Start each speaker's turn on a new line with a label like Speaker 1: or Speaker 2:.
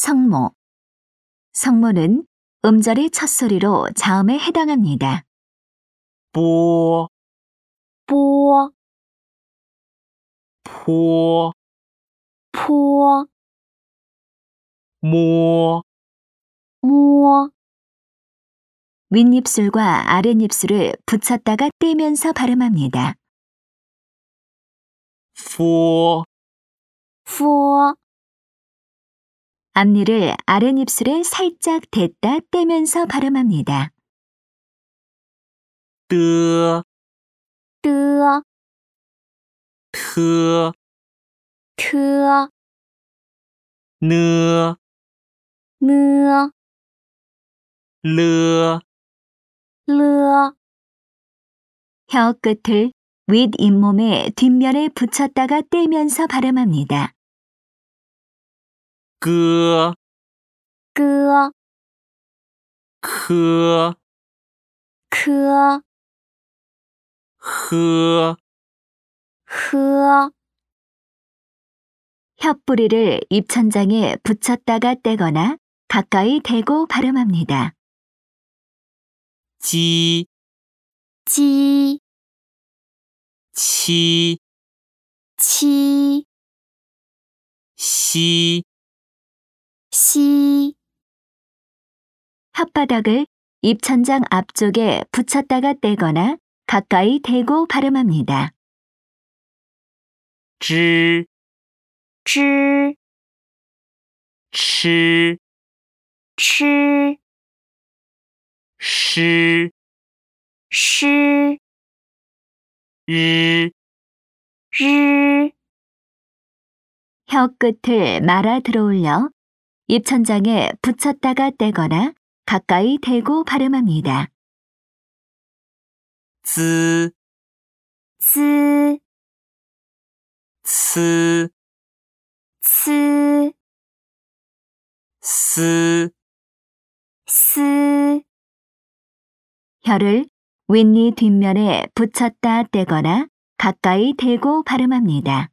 Speaker 1: 성모. 성모는 음절의 첫소리로 자음에 해당합니다.
Speaker 2: 波
Speaker 1: 뽀,
Speaker 2: 坡
Speaker 1: 포,
Speaker 2: 摸
Speaker 1: 모. 윗입술과 아랫입술을 붙였다가 떼면서 발음합니다.
Speaker 2: 佛
Speaker 1: 푸. 앞니를 아랫입술에 살짝 댔다 떼면서 발음합니다.
Speaker 2: 的
Speaker 1: 뜨,
Speaker 2: 特
Speaker 1: 트,
Speaker 2: 呢
Speaker 1: 느,
Speaker 2: 了
Speaker 1: 르. 혀 끝을 윗 잇몸의 뒷면에 붙였다가 떼면서 발음합니다.
Speaker 2: 歌
Speaker 1: 끄,
Speaker 2: 科
Speaker 1: 크,
Speaker 2: 喝
Speaker 1: 흐. 혀뿌리를 입천장에 붙였다가 떼거나 가까이 대고 발음합니다.
Speaker 2: 鸡
Speaker 1: 찌,
Speaker 2: 七
Speaker 1: 치,
Speaker 2: 西
Speaker 1: 시. 혓바닥을 입천장 앞쪽에 붙였다가 떼거나 가까이 대고 발음합니다.
Speaker 2: 知
Speaker 1: 쯔,
Speaker 2: 吃
Speaker 1: 치,
Speaker 2: 诗
Speaker 1: 시,
Speaker 2: 日
Speaker 1: 르. 혀 끝을 말아 들어올려 입천장에 붙였다가 떼거나 가까이 대고 발음합니다.
Speaker 2: 滋
Speaker 1: 쯔,
Speaker 2: 呲
Speaker 1: 츠,
Speaker 2: 丝
Speaker 1: 스. 혀를 윗니 뒷면에 붙였다 떼거나 가까이 대고 발음합니다.